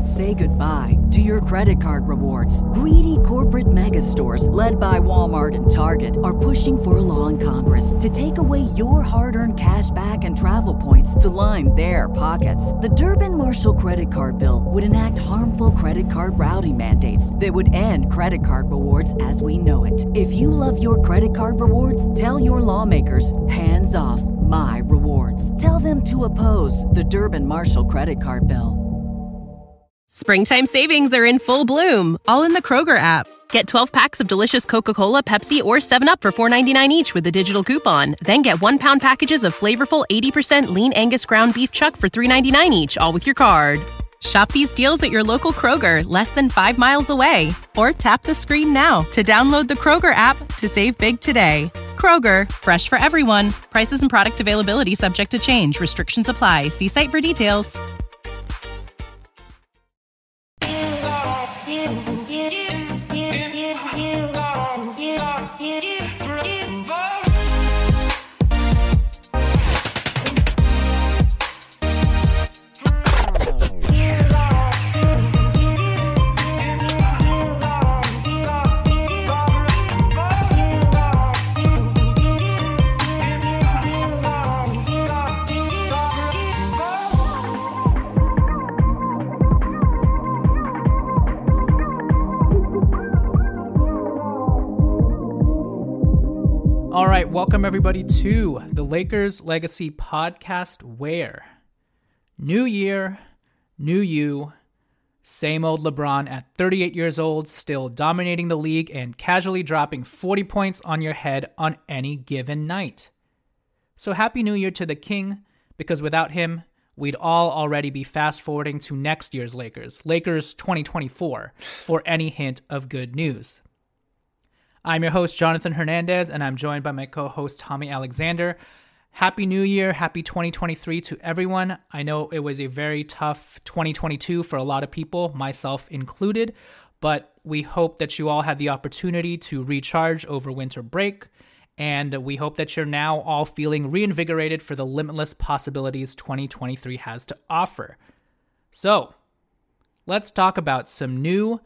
Say goodbye to your credit card rewards. Greedy corporate mega stores, led by Walmart and Target, are pushing for a law in Congress to take away your hard-earned cash back and travel points to line their pockets. The Durbin-Marshall credit card bill would enact harmful credit card routing mandates that would end credit card rewards as we know it. If you love your credit card rewards, tell your lawmakers, hands off my rewards. Tell them to oppose the Durbin-Marshall credit card bill. Springtime savings are in full bloom, all in the Kroger app. Get 12 packs of delicious Coca-Cola, Pepsi, or 7-Up for $4.99 each with a digital coupon. Then get 1-pound packages of flavorful 80% lean Angus ground beef chuck for $3.99 each, all with your card. Shop these deals at your local Kroger, less than 5 miles away. Or tap the screen now to download the Kroger app to save big today. Kroger, fresh for everyone. Prices and product availability subject to change. Restrictions apply. See site for details. All right, welcome everybody to the Lakers Legacy Podcast, where new year, new you, same old LeBron at 38 years old, still dominating the league and casually dropping 40 points on your head on any given night. So happy new year to the king, because without him, we'd all already be fast forwarding to next year's Lakers 2024, for any hint of good news. I'm your host, Jonathan Hernandez, and I'm joined by my co-host, Tommy Alexander. Happy New Year, happy 2023 to everyone. I know it was a very tough 2022 for a lot of people, myself included, but we hope that you all had the opportunity to recharge over winter break, and we hope that you're now all feeling reinvigorated for the limitless possibilities 2023 has to offer. So, let's talk about some new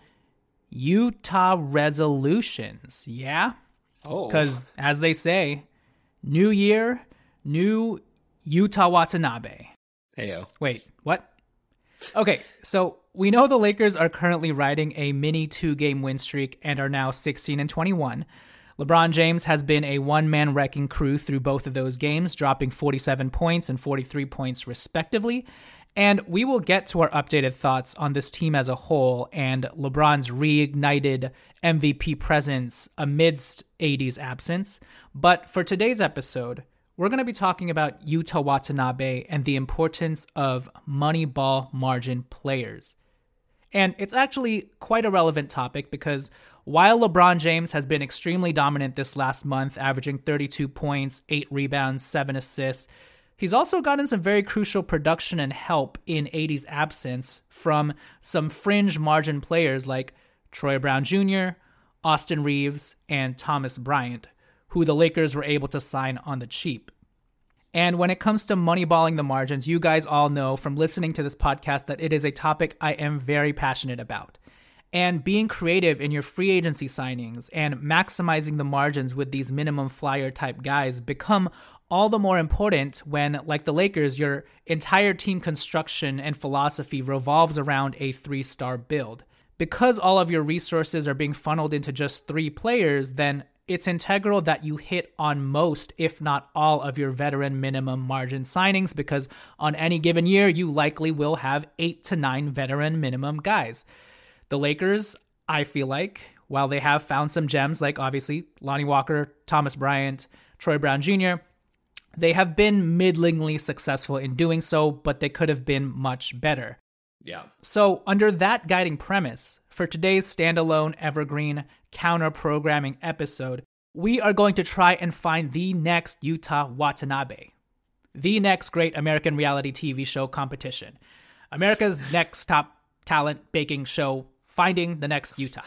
Utah resolutions, yeah? Because, as they say, new year, new Utah Watanabe. Heyo. Wait, what? Okay, so we know the Lakers are currently riding a mini 2-game win streak and are now 16-21. LeBron James has been a one-man wrecking crew through both of those games, dropping 47 points and 43 points respectively. And we will get to our updated thoughts on this team as a whole and LeBron's reignited MVP presence amidst AD's absence. But for today's episode, we're going to be talking about Yuta Watanabe and the importance of money ball margin players. And it's actually quite a relevant topic because while LeBron James has been extremely dominant this last month, averaging 32 points, 8 rebounds, 7 assists, he's also gotten some very crucial production and help in AD's absence from some fringe margin players like Troy Brown Jr., Austin Reeves, and Thomas Bryant, who the Lakers were able to sign on the cheap. And when it comes to moneyballing the margins, you guys all know from listening to this podcast that it is a topic I am very passionate about. And being creative in your free agency signings and maximizing the margins with these minimum flyer type guys become all the more important when, like the Lakers, your entire team construction and philosophy revolves around a 3-star build. Because all of your resources are being funneled into just 3 players, then it's integral that you hit on most, if not all, of your veteran minimum margin signings, because on any given year, you likely will have 8 to 9 veteran minimum guys. The Lakers, I feel like, while they have found some gems, like obviously Lonnie Walker, Thomas Bryant, Troy Brown Jr., they have been middlingly successful in doing so, but they could have been much better. Yeah. So under that guiding premise, for today's standalone evergreen counter-programming episode, we are going to try and find the next Yuta Watanabe, the next great American reality TV show competition, America's next top talent baking show, finding the next Yuta.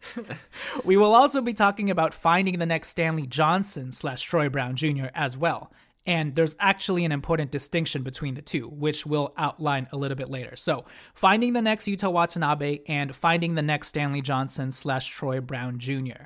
We will also be talking about finding the next Stanley Johnson / Troy Brown Jr. as well. And there's actually an important distinction between the two, which we'll outline a little bit later. So finding the next Yuta Watanabe and finding the next Stanley Johnson / Troy Brown Jr.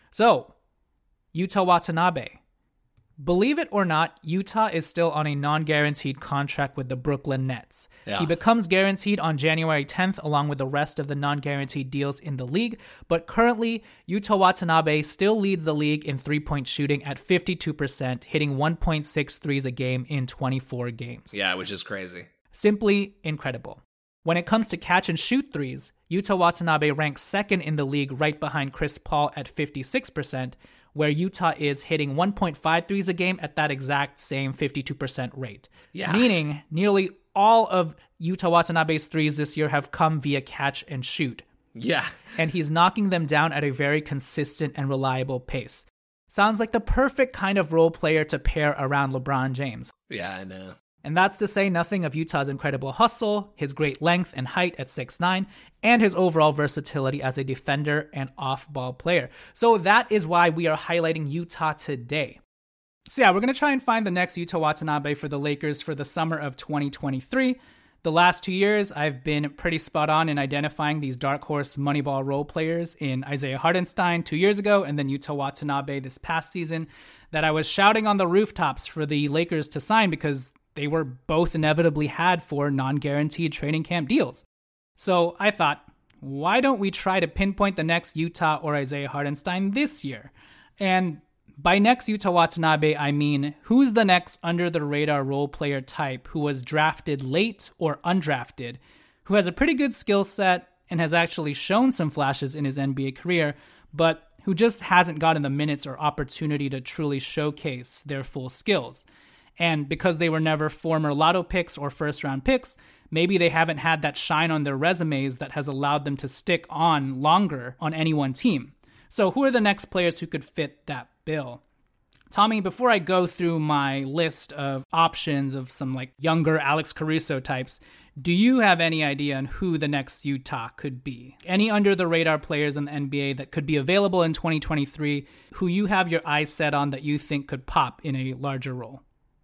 So Yuta Watanabe. Believe it or not, Yuta is still on a non-guaranteed contract with the Brooklyn Nets. Yeah. He becomes guaranteed on January 10th along with the rest of the non-guaranteed deals in the league, but currently Yuta Watanabe still leads the league in three-point shooting at 52%, hitting 1.6 threes a game in 24 games. Yeah, which is crazy. Simply incredible. When it comes to catch and shoot threes, Yuta Watanabe ranks second in the league right behind Chris Paul at 56%, where Yuta is hitting 1.5 threes a game at that exact same 52% rate. Yeah. Meaning nearly all of Yuta Watanabe's threes this year have come via catch and shoot. Yeah. And he's knocking them down at a very consistent and reliable pace. Sounds like the perfect kind of role player to pair around LeBron James. Yeah, I know. And that's to say nothing of Yuta's incredible hustle, his great length and height at 6'9", and his overall versatility as a defender and off-ball player. So that is why we are highlighting Yuta today. So yeah, we're going to try and find the next Yuta Watanabe for the Lakers for the summer of 2023. The last 2 years, I've been pretty spot on in identifying these dark horse Moneyball role players in Isaiah Hartenstein 2 years ago and then Yuta Watanabe this past season that I was shouting on the rooftops for the Lakers to sign because they were both inevitably had for non-guaranteed training camp deals. So I thought, why don't we try to pinpoint the next Yuta or Isaiah Hartenstein this year? And by next Yuta Watanabe, I mean, who's the next under-the-radar role player type who was drafted late or undrafted, who has a pretty good skill set and has actually shown some flashes in his NBA career, but who just hasn't gotten the minutes or opportunity to truly showcase their full skills. And because they were never former lotto picks or first-round picks, maybe they haven't had that shine on their resumes that has allowed them to stick on longer on any one team. So who are the next players who could fit that bill? Tommy, before I go through my list of options of some like younger Alex Caruso types, do you have any idea on who the next Yuta could be? Any under-the-radar players in the NBA that could be available in 2023 who you have your eyes set on that you think could pop in a larger role?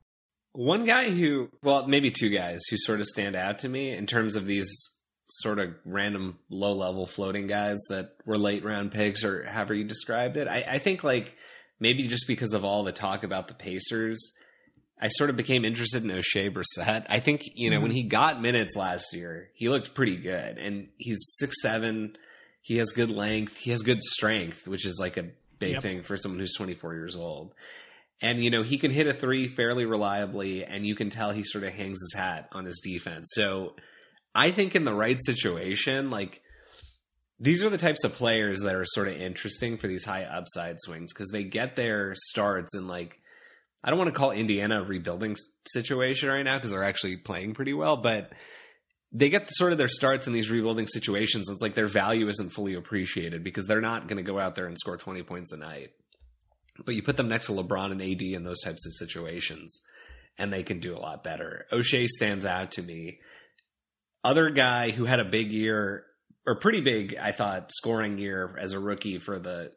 One guy maybe two guys who sort of stand out to me in terms of these sort of random low-level floating guys that were late-round picks or however you described it. I think like maybe just because of all the talk about the Pacers, I sort of became interested in O'Shea Brissett. I think, when he got minutes last year, he looked pretty good. And he's 6'7", he has good length, he has good strength, which is like a big thing for someone who's 24 years old. And, he can hit a three fairly reliably, and you can tell he sort of hangs his hat on his defense. So I think in the right situation, like, these are the types of players that are sort of interesting for these high upside swings because they get their starts in, like, I don't want to call Indiana a rebuilding situation right now because they're actually playing pretty well, but they get sort of their starts in these rebuilding situations. It's like their value isn't fully appreciated because they're not going to go out there and score 20 points a night. But you put them next to LeBron and AD in those types of situations, and they can do a lot better. O'Shea stands out to me. Other guy who had a big year, or pretty big, I thought, scoring year as a rookie for the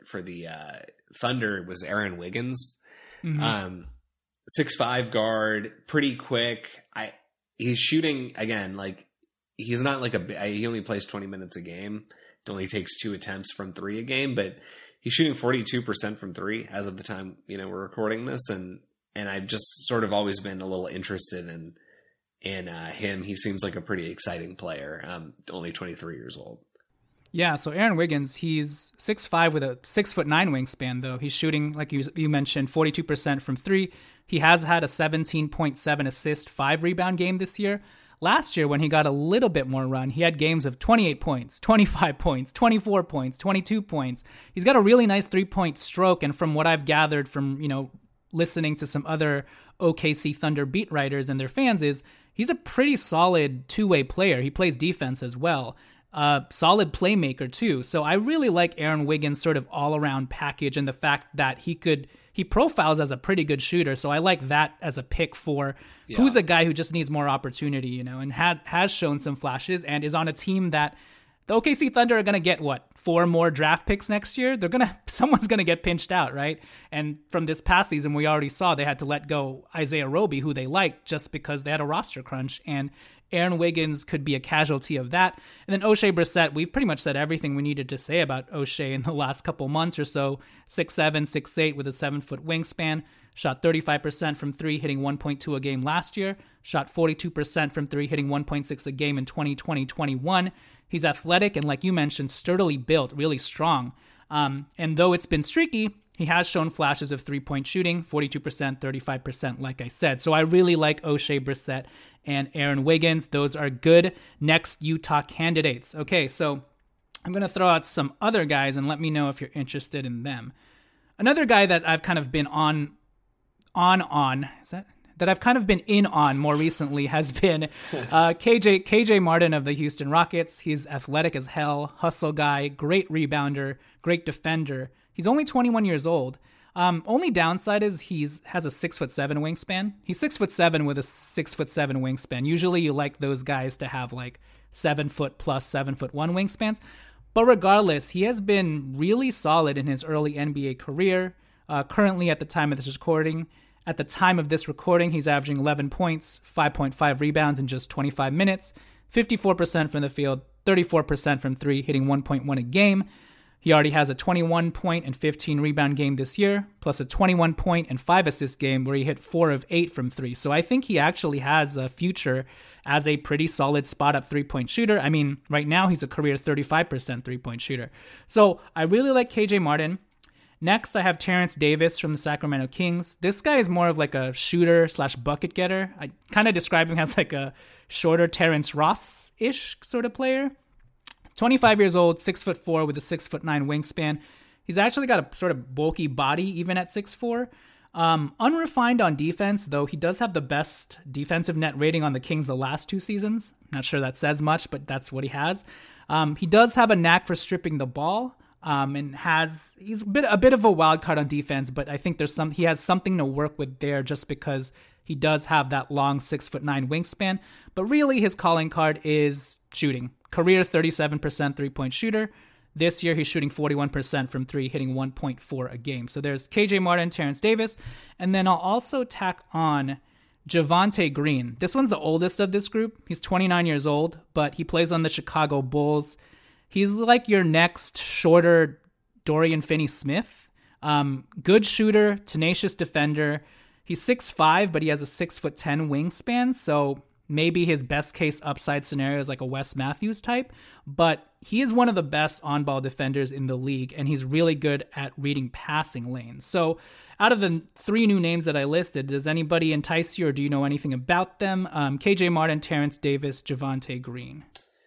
Thunder was Aaron Wiggins. Mm-hmm. 6'5" guard, pretty quick. He's shooting again, like he's not like he only plays 20 minutes a game. It only takes 2 attempts from 3 a game, but he's shooting 42% from 3 as of the time, we're recording this. And I've just sort of always been a little interested in him. He seems like a pretty exciting player. Only 23 years old. Yeah. So Aaron Wiggins, he's 6'5" with a 6'9" wingspan though. He's shooting, like you mentioned, 42% from 3. He has had a 17.7 assist, 5 rebound game this year. Last year, when he got a little bit more run, he had games of 28 points, 25 points, 24 points, 22 points. He's got a really nice 3-point stroke. And from what I've gathered from, listening to some other OKC Thunder beat writers and their fans is he's a pretty solid two-way player. He plays defense as well. Solid playmaker too. So I really like Aaron Wiggins' sort of all-around package and the fact that he profiles as a pretty good shooter. So I like that as a pick for who's a guy who just needs more opportunity, and has shown some flashes and is on a team that The OKC Thunder are going to get, 4 more draft picks next year? Someone's going to get pinched out, right? And from this past season, we already saw they had to let go Isaiah Roby, who they liked, just because they had a roster crunch. And Aaron Wiggins could be a casualty of that. And then O'Shea Brissett, we've pretty much said everything we needed to say about O'Shea in the last couple months or so. 6'7", 6'8", with a 7-foot wingspan. Shot 35% from 3, hitting 1.2 a game last year. Shot 42% from 3, hitting 1.6 a game in 2020-21. He's athletic and, like you mentioned, sturdily built, really strong. And though it's been streaky, he has shown flashes of three-point shooting, 42%, 35%, like I said. So I really like O'Shea Brissett and Aaron Wiggins. Those are good next Utah candidates. Okay, so I'm going to throw out some other guys and let me know if you're interested in them. Another guy that I've kind of been that I've kind of been in on more recently has been KJ Martin of the Houston Rockets. He's athletic as hell, hustle guy, great rebounder, great defender. He's only 21 years old. Only downside is he has a 6'7" wingspan. He's 6'7" with a 6'7" wingspan. Usually you like those guys to have like 7 foot plus 7'1" wingspans. But regardless, he has been really solid in his early NBA career. Currently, at the time of this recording, he's averaging 11 points, 5.5 rebounds in just 25 minutes, 54% from the field, 34% from 3, hitting 1.1 a game. He already has a 21-point and 15-rebound game this year, plus a 21-point and 5-assist game where he hit 4 of 8 from 3. So I think he actually has a future as a pretty solid spot-up three-point shooter. I mean, right now he's a career 35% three-point shooter. So I really like KJ Martin. Next, I have Terrence Davis from the Sacramento Kings. This guy is more of like a shooter/bucket getter. I kind of describe him as like a shorter Terrence Ross-ish sort of player. 25 years old, 6'4" with a 6'9" wingspan. He's actually got a sort of bulky body even at 6'4". Unrefined on defense, though he does have the best defensive net rating on the Kings the last 2 seasons. Not sure that says much, but that's what he has. He does have a knack for stripping the ball. And he's a bit of a wild card on defense, but I think he has something to work with there just because he does have that long 6'9" wingspan. But really his calling card is shooting. Career 37% three-point shooter. This year he's shooting 41% from 3, hitting 1.4 a game. So there's KJ Martin, Terrence Davis, and then I'll also tack on Javonte Green. This one's the oldest of this group. He's 29 years old, but he plays on the Chicago Bulls. He's like your next shorter Dorian Finney-Smith. Good shooter, tenacious defender. He's 6'5", but he has a 6'10" wingspan, so maybe his best case upside scenario is like a Wes Matthews type. But he is one of the best on-ball defenders in the league, and he's really good at reading passing lanes. So out of the 3 new names that I listed, does anybody entice you, or do you know anything about them? KJ Martin, Terrence Davis, Javonte Green.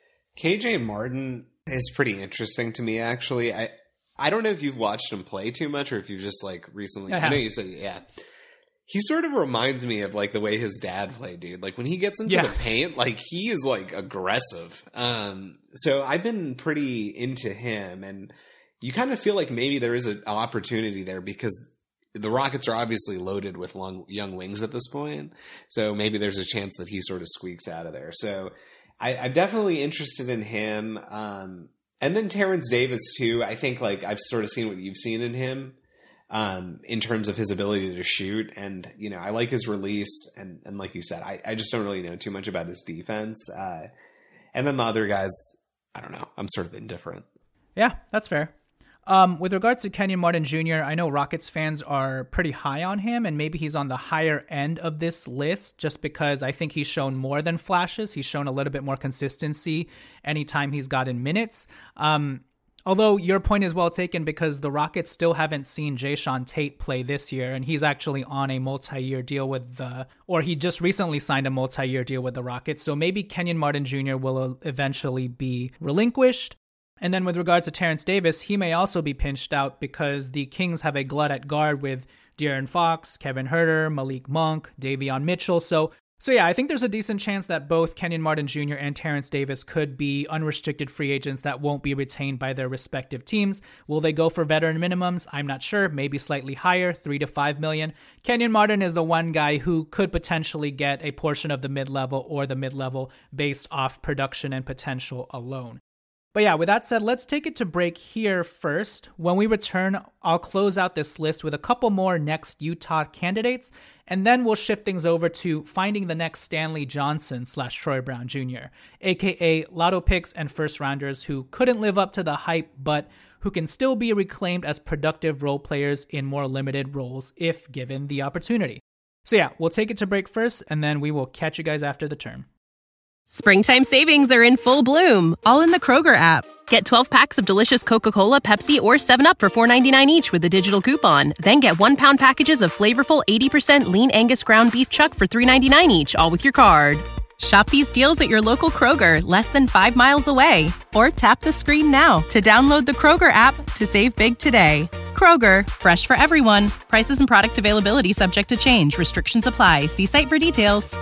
KJ Martin is pretty interesting to me, actually. I don't know if you've watched him play too much or if you've just like recently. I know you said, yeah. He sort of reminds me of like the way his dad played, dude. Like when he gets into the paint, like he is like aggressive. So I've been pretty into him, and you kind of feel like maybe there is an opportunity there because the Rockets are obviously loaded with young wings at this point. So maybe there's a chance that he sort of squeaks out of there. So I'm definitely interested in him. And then Terrence Davis too. I think like I've sort of seen what you've seen in him in terms of his ability to shoot. And, you know, I like his release. And like you said, I just don't really know too much about his defense. And then the other guys, I don't know. I'm sort of indifferent. Yeah, that's fair. With regards to Kenyon Martin Jr., I know Rockets fans are pretty high on him, and maybe he's on the higher end of this list just because I think he's shown more than flashes. He's shown a little bit more consistency anytime he's gotten minutes. Although your point is well taken because the Rockets still haven't seen Jae'Sean Tate play this year, and he's actually on a multi-year deal or he just recently signed a multi-year deal with the Rockets. So maybe Kenyon Martin Jr. will eventually be relinquished. And then with regards to Terrence Davis, he may also be pinched out because the Kings have a glut at guard with De'Aaron Fox, Kevin Huerter, Malik Monk, Davion Mitchell. So yeah, I think there's a decent chance that both Kenyon Martin Jr. and Terrence Davis could be unrestricted free agents that won't be retained by their respective teams. Will they go for veteran minimums? I'm not sure. Maybe slightly higher, $3 to $5 million. Kenyon Martin is the one guy who could potentially get a portion of the mid-level or the mid-level based off production and potential alone. But yeah, with that said, let's take it to break here first. When we return, I'll close out this list with a couple more next Utah candidates, and then we'll shift things over to finding the next Stanley Johnson / Troy Brown Jr., aka lotto picks and first rounders who couldn't live up to the hype, but who can still be reclaimed as productive role players in more limited roles if given the opportunity. So yeah, we'll take it to break first, and then we will catch you guys after the turn. Springtime savings are in full bloom, all in the Kroger app. Get 12 packs of delicious Coca-Cola, Pepsi, or 7-Up for $4.99 each with a digital coupon. Then get 1-pound packages of flavorful 80% lean Angus ground beef chuck for $3.99 each, all with your card. Shop these deals at your local Kroger, less than 5 miles away. Or tap the screen now to download the Kroger app to save big today. Kroger, fresh for everyone. Prices and product availability subject to change. Restrictions apply. See site for details.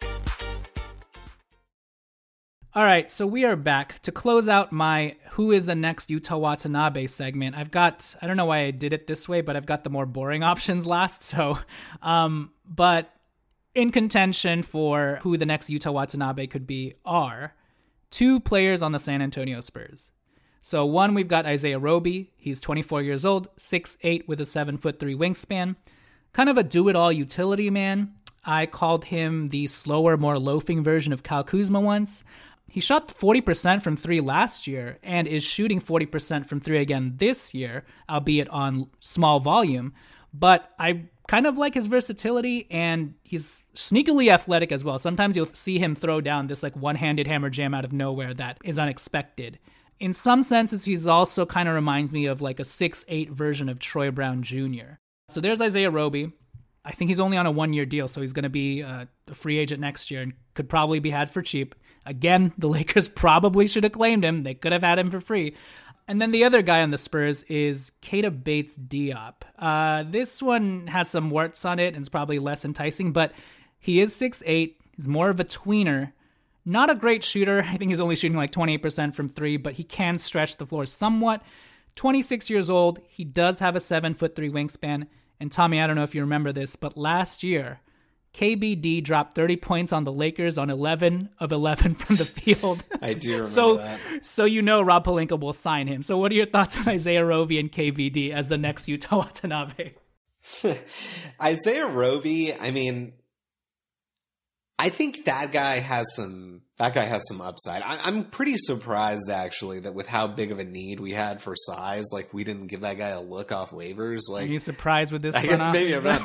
All right, so we are back to close out my Who is the Next Yuta Watanabe segment. I don't know why I did it this way, but I've got the more boring options last. So, but in contention for who the next Yuta Watanabe could be are 2 players on the San Antonio Spurs. So one, we've got Isaiah Roby. He's 24 years old, 6'8" with a 7'3" wingspan. Kind of a do-it-all utility man. I called him the slower, more loafing version of Kyle Kuzma once. He shot 40% from 3 last year and is shooting 40% from 3 again this year, albeit on small volume. But I kind of like his versatility, and he's sneakily athletic as well. Sometimes you'll see him throw down this like one-handed hammer jam out of nowhere that is unexpected. In some senses, he's also kind of reminds me of like a 6'8" version of Troy Brown Jr. So there's Isaiah Roby. I think he's only on a 1-year deal, so he's going to be a free agent next year and could probably be had for cheap. Again, the Lakers probably should have claimed him. They could have had him for free. And then the other guy on the Spurs is Keita Bates-Diop. This one has some warts on it and it's probably less enticing, but he is 6'8". He's more of a tweener. Not a great shooter. I think he's only shooting like 28% from 3, but he can stretch the floor somewhat. 26 years old. He does have a 7'3" wingspan. And Tommy, I don't know if you remember this, but last year, KBD dropped 30 points on the Lakers on 11 of 11 from the field. I do remember that. So you know Rob Pelinka will sign him. So what are your thoughts on Isaiah Roby and KBD as the next Yuta Watanabe? Isaiah Roby, I mean, I think that guy has some upside. I'm pretty surprised actually that with how big of a need we had for size, like we didn't give that guy a look off waivers. Like, are you surprised with this? I guess maybe I'm not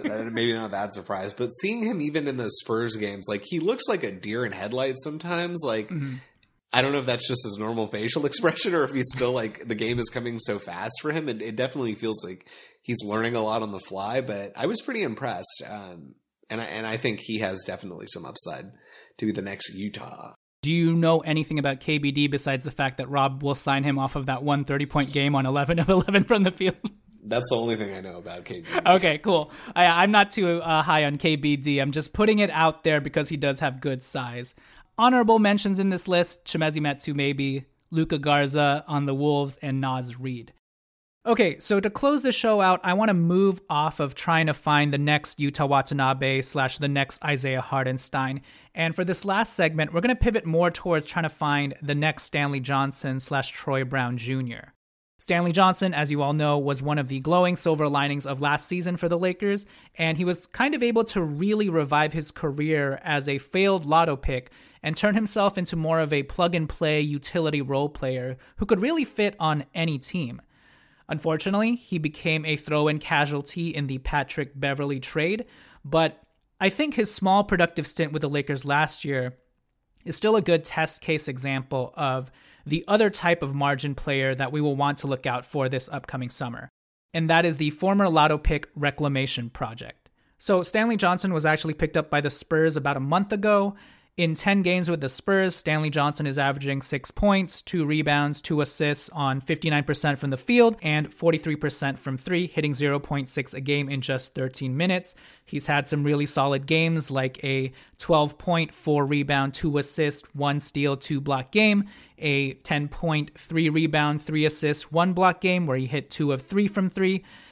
that surprised, but seeing him even in the Spurs games, like he looks like a deer in headlights sometimes. Like I don't know if that's just his normal facial expression or if he's still like the game is coming so fast for him. It definitely feels like he's learning a lot on the fly. But I was pretty impressed. And I think he has definitely some upside to be the next Utah. Do you know anything about KBD besides the fact that Rob will sign him off of that 130-point game on 11 of 11 from the field? That's the only thing I know about KBD. Okay, cool. I'm not too high on KBD. I'm just putting it out there because he does have good size. Honorable mentions in this list, Chimezie Metu maybe, Luka Garza on the Wolves, and Naz Reid. Okay, so to close the show out, I want to move off of trying to find the next Yuta Watanabe / the next Isaiah Hartenstein. And for this last segment, we're going to pivot more towards trying to find the next Stanley Johnson / Troy Brown Jr. Stanley Johnson, as you all know, was one of the glowing silver linings of last season for the Lakers, and he was kind of able to really revive his career as a failed lotto pick and turn himself into more of a plug-and-play utility role player who could really fit on any team. Unfortunately, he became a throw-in casualty in the Patrick Beverley trade, but I think his small productive stint with the Lakers last year is still a good test case example of the other type of margin player that we will want to look out for this upcoming summer, and that is the former lotto pick reclamation project. So Stanley Johnson was actually picked up by the Spurs about a month ago. In 10 games with the Spurs, Stanley Johnson is averaging 6 points, 2 rebounds, 2 assists on 59% from the field and 43% from 3, hitting 0.6 a game in just 13 minutes. He's had some really solid games like a 12-point, 4 rebound, 2 assist, 1 steal, 2 block game, a 10-point, 3 rebound, 3 assists, 1 block game where he hit 2 of 3 from 3,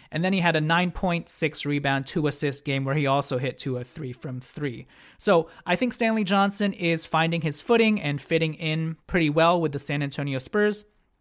And then he had a 9.6 rebound, 2 assist game where he also hit 2 of 3 from 3. So I think Stanley Johnson is finding his footing and fitting in pretty well with the San Antonio Spurs.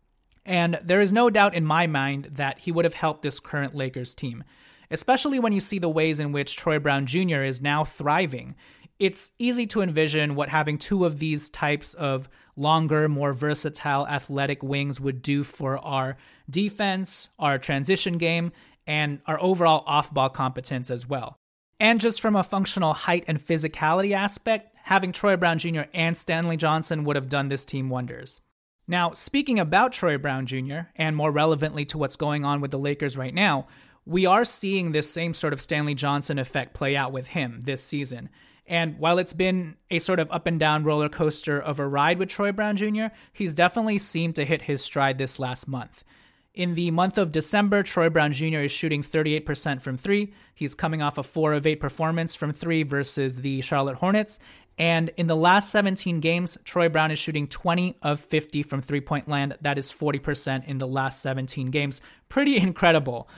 And there is no doubt in my mind that he would have helped this current Lakers team, especially when you see the ways in which Troy Brown Jr. is now thriving. It's easy to envision what having 2 of these types of longer, more versatile athletic wings would do for our defense, our transition game, and our overall off-ball competence as well. And just from a functional height and physicality aspect, having Troy Brown Jr. and Stanley Johnson would have done this team wonders. Now, speaking about Troy Brown Jr., and more relevantly to what's going on with the Lakers right now, we are seeing this same sort of Stanley Johnson effect play out with him this season. And while it's been a sort of up and down roller coaster of a ride with Troy Brown Jr., he's definitely seemed to hit his stride this last month. In the month of December, Troy Brown Jr. is shooting 38% from 3. He's coming off a 4 of 8 performance from 3 versus the Charlotte Hornets. And in the last 17 games, Troy Brown is shooting 20 of 50 from three-point land. That is 40% in the last 17 games. Pretty incredible.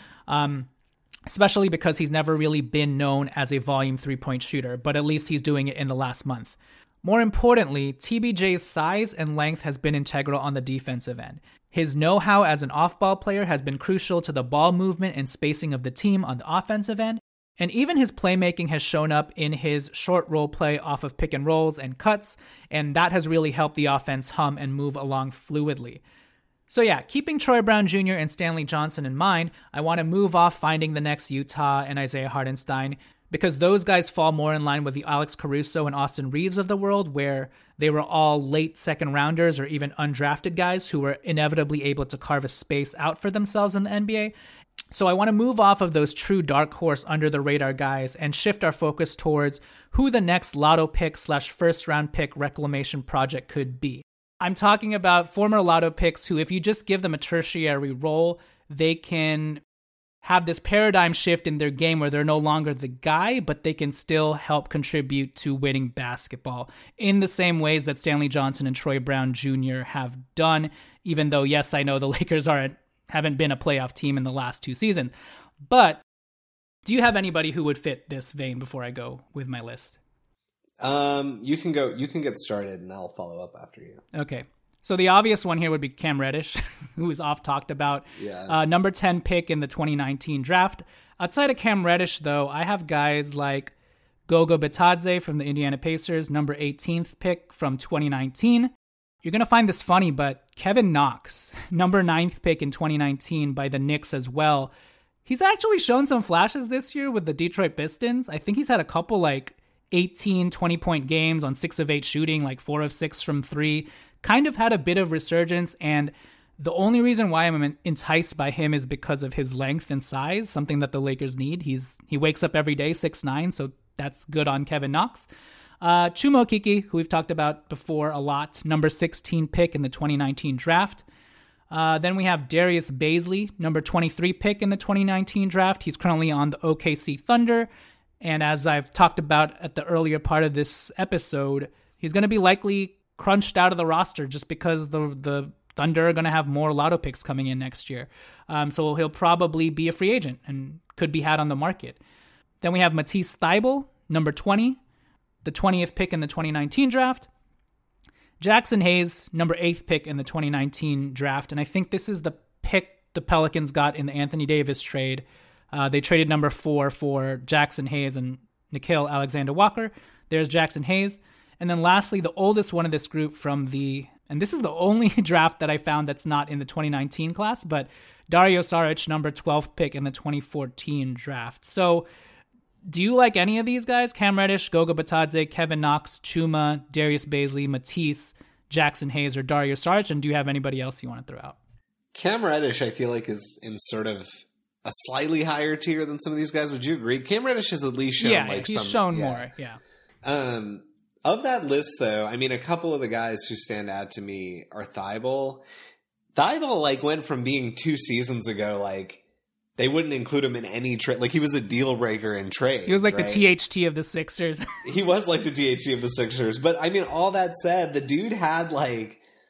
Especially because he's never really been known as a volume 3-point shooter, but at least he's doing it in the last month. More importantly, TBJ's size and length has been integral on the defensive end. His know-how as an off-ball player has been crucial to the ball movement and spacing of the team on the offensive end, and even his playmaking has shown up in his short role play off of pick and rolls and cuts, and that has really helped the offense hum and move along fluidly. So yeah, keeping Troy Brown Jr. and Stanley Johnson in mind, I want to move off finding the next Utah and Isaiah Hartenstein, because those guys fall more in line with the Alex Caruso and Austin Reeves of the world, where they were all late second rounders or even undrafted guys who were inevitably able to carve a space out for themselves in the NBA. So I want to move off of those true dark horse under the radar guys and shift our focus towards who the next lotto pick / first round pick reclamation project could be. I'm talking about former lotto picks who, if you just give them a tertiary role, they can have this paradigm shift in their game where they're no longer the guy, but they can still help contribute to winning basketball in the same ways that Stanley Johnson and Troy Brown Jr. have done, even though, yes, I know the Lakers haven't been a playoff team in the last 2 seasons. But do you have anybody who would fit this vein before I go with my list? You can get started and I'll follow up after you. Okay. So the obvious one here would be Cam Reddish, who is oft talked about. Yeah. Number 10 pick in the 2019 draft. Outside of Cam Reddish, though, I have guys like Goga Bitadze from the Indiana Pacers, number 18th pick from 2019. You're going to find this funny, but Kevin Knox, number 9th pick in 2019 by the Knicks as well. He's actually shown some flashes this year with the Detroit Pistons. I think he's had a couple 18, 20-point games on 6 of 8 shooting, 4 of 6 from 3. Kind of had a bit of resurgence, and the only reason why I'm enticed by him is because of his length and size, something that the Lakers need. He wakes up every day 6'9", so that's good on Kevin Knox. Chuma Okeke, who we've talked about before a lot, number 16 pick in the 2019 draft. Then we have Darius Bazley, number 23 pick in the 2019 draft. He's currently on the OKC Thunder. And as I've talked about at the earlier part of this episode, he's going to be likely crunched out of the roster just because the Thunder are going to have more lotto picks coming in next year. So he'll probably be a free agent and could be had on the market. Then we have Matisse Thybulle, number 20, the 20th pick in the 2019 draft. Jackson Hayes, number 8th pick in the 2019 draft. And I think this is the pick the Pelicans got in the Anthony Davis trade. They traded number 4 for Jackson Hayes and Nickeil Alexander-Walker. There's Jackson Hayes. And then lastly, the oldest one of this group and this is the only draft that I found that's not in the 2019 class, but Dario Saric, number 12th pick in the 2014 draft. So do you like any of these guys? Cam Reddish, Goga Bitadze, Kevin Knox, Chuma, Darius Bazley, Matisse, Jackson Hayes, or Dario Saric? And do you have anybody else you want to throw out? Cam Reddish, I feel like, is in sort of a slightly higher tier than some of these guys. Would you agree? Cam Reddish has at least shown more. Yeah. Of that list, though, I mean, a couple of the guys who stand out to me are Thybulle. Thybulle, went from being 2 seasons ago, they wouldn't include him in any trade. He was a deal breaker in trades. He was the THT of the Sixers. He was the THT of the Sixers. But, I mean, all that said, the dude had,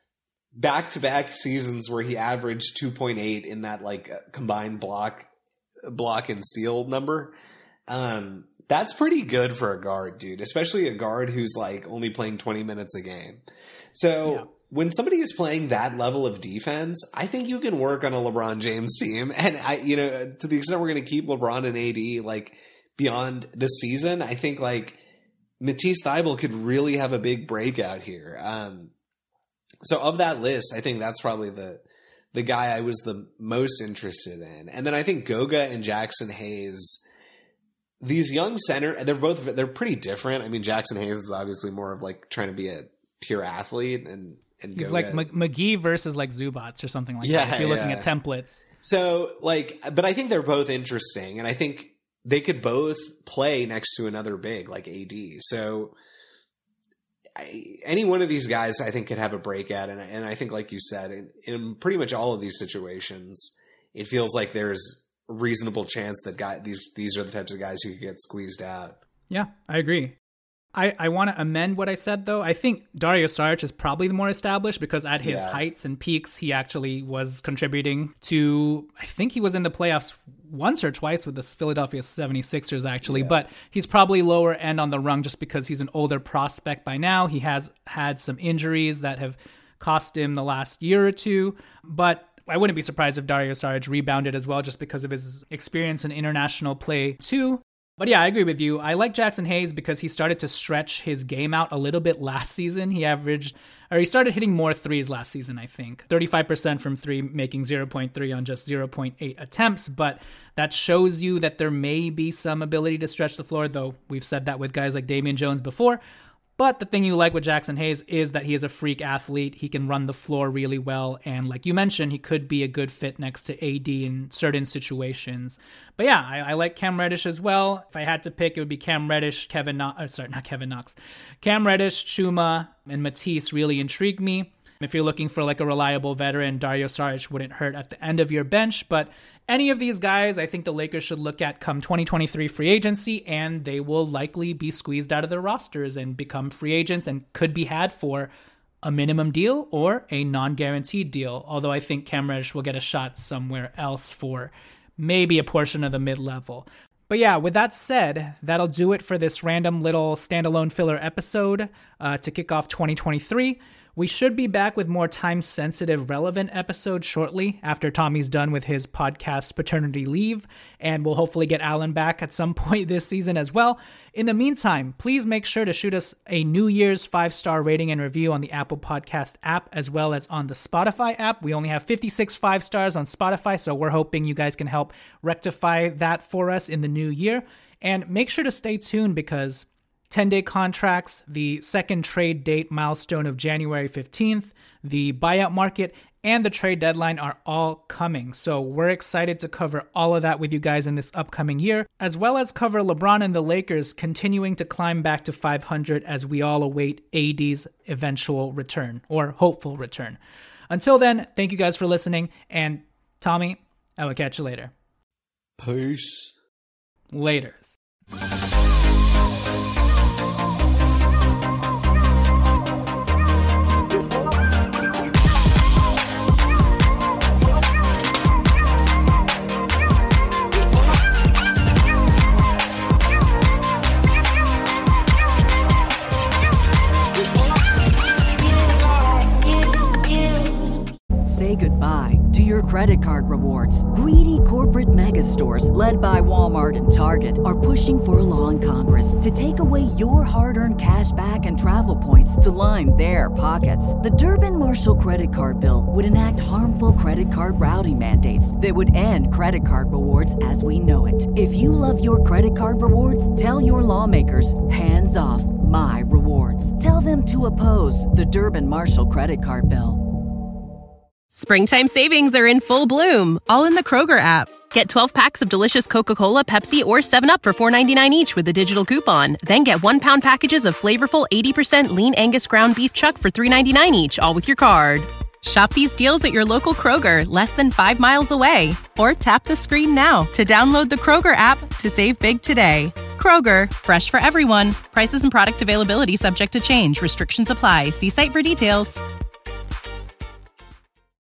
back-to-back seasons where he averaged 2.8 in that, combined block block and steal number. That's pretty good for a guard, dude, especially a guard who's like only playing 20 minutes a game. So when somebody is playing that level of defense, I think you can work on a LeBron James team. And to the extent we're going to keep LeBron and AD like beyond this season, I think like Matisse Thybulle could really have a big breakout here. So of that list, I think that's probably the guy I was the most interested in. And then I think Goga and Jackson Hayes, these young center, they're pretty different. I mean, Jackson Hayes is obviously more of like trying to be a pure athlete, and he's Goga, like McGee versus like Zubats or something like that. If you're looking at templates. So like, but I think they're both interesting, and I think they could both play next to another big like AD. So any one of these guys, I think, could have a breakout, and I think, like you said, in pretty much all of these situations, it feels like there's a reasonable chance that these are the types of guys who could get squeezed out. Yeah, I agree. I want to amend what I said, though. I think Dario Saric is probably the more established because at his heights and peaks, he actually was contributing to, I think he was in the playoffs once or twice with the Philadelphia 76ers, actually. But he's probably lower end on the rung just because he's an older prospect by now. He has had some injuries that have cost him the last year or two. But I wouldn't be surprised if Dario Saric rebounded as well just because of his experience in international play, too. But yeah, I agree with you. I like Jackson Hayes because he started to stretch his game out a little bit last season. He started hitting more threes last season, I think. 35% from three, making 0.3 on just 0.8 attempts. But that shows you that there may be some ability to stretch the floor, though we've said that with guys like Damian Jones before. But the thing you like with Jackson Hayes is that he is a freak athlete. He can run the floor really well. And like you mentioned, he could be a good fit next to AD in certain situations. But yeah, I like Cam Reddish as well. If I had to pick, it would be Cam Reddish, Cam Reddish, Chuma, and Matisse really intrigue me. If you're looking for like a reliable veteran, Dario Saric wouldn't hurt at the end of your bench. But any of these guys, I think the Lakers should look at come 2023 free agency, and they will likely be squeezed out of their rosters and become free agents and could be had for a minimum deal or a non-guaranteed deal. Although I think Cam Reddish will get a shot somewhere else for maybe a portion of the mid-level. But yeah, with that said, that'll do it for this random little standalone filler episode to kick off 2023. We should be back with more time-sensitive, relevant episodes shortly after Tommy's done with his podcast paternity leave, and we'll hopefully get Alan back at some point this season as well. In the meantime, please make sure to shoot us a New Year's 5-star rating and review on the Apple Podcast app as well as on the Spotify app. We only have 56 5 stars on Spotify, so we're hoping you guys can help rectify that for us in the new year. And make sure to stay tuned because 10-day contracts, the second trade date milestone of January 15th, the buyout market, and the trade deadline are all coming. So we're excited to cover all of that with you guys in this upcoming year, as well as cover LeBron and the Lakers continuing to climb back to 500 as we all await AD's eventual return, or hopeful return. Until then, thank you guys for listening, and Tommy, I will catch you later. Peace. Laters. Say goodbye to your credit card rewards. Greedy corporate mega stores, led by Walmart and Target, are pushing for a law in Congress to take away your hard-earned cash back and travel points to line their pockets. The Durbin-Marshall credit card bill would enact harmful credit card routing mandates that would end credit card rewards as we know it. If you love your credit card rewards, tell your lawmakers, hands off my rewards. Tell them to oppose the Durbin-Marshall credit card bill. Springtime savings are in full bloom, all in the Kroger app. Get 12 packs of delicious Coca-Cola, Pepsi, or 7-Up for $4.99 each with a digital coupon. Then get 1-pound packages of flavorful 80% lean Angus ground beef chuck for $3.99 each, all with your card. Shop these deals at your local Kroger, less than 5 miles away. Or tap the screen now to download the Kroger app to save big today. Kroger, fresh for everyone. Prices and product availability subject to change. Restrictions apply. See site for details.